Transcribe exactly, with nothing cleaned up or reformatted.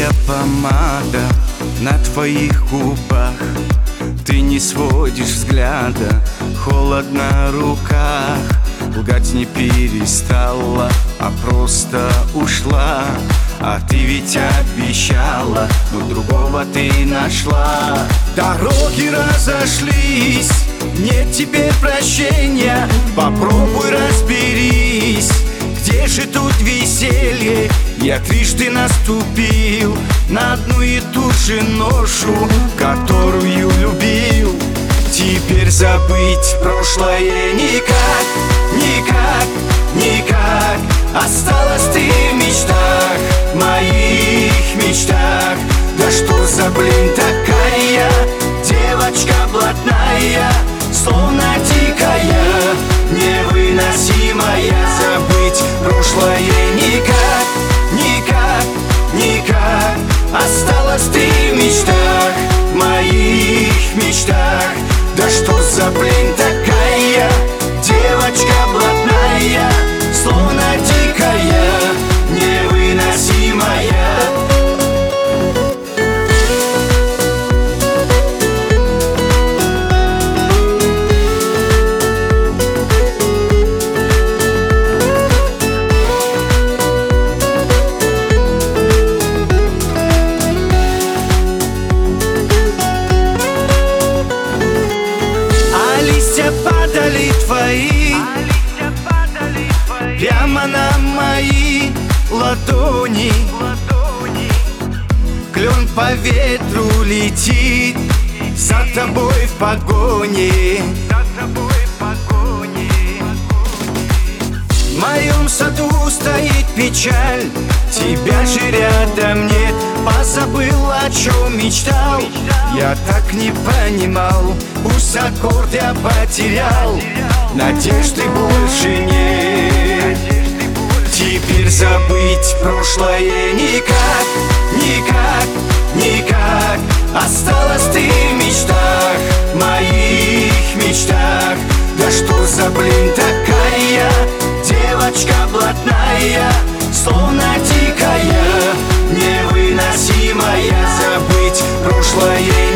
Алая помада на твоих губах, ты не сводишь взгляда, холодно в руках. Лгать не перестала, а просто ушла. А ты ведь обещала, но другого ты нашла. Дороги разошлись, нет теперь прощения. Попробуй разберись, где же тут веселье? Я трижды наступил на одну и ту же ношу, которую любил. Теперь забыть прошлое никак, никак, никак. Осталась ты в мечтах, моих мечтах. Да что за блин такая, девочка блатная, словно дикая, невыносимая. Забыть прошлое никак, никак, никак. Осталась ты в мечтах, моих мечтах. Да что за блин такая, девочка блатная, словно дикая, невыносимая. Падали твои, прямо на мои ладони. Клен по ветру летит, за тобой в погоне. В моем саду стоит печаль, тебя же рядом нет. Позабыл, о чем мечтал, я так не понимал. Пусть аккорд я потерял, надежды больше нет. Теперь забыть прошлое никак, никак, никак. Осталась ты в мечтах, моих мечтах. Да что за блин такая, девочка блатная, словно дикая, невыносимая. Забыть прошлое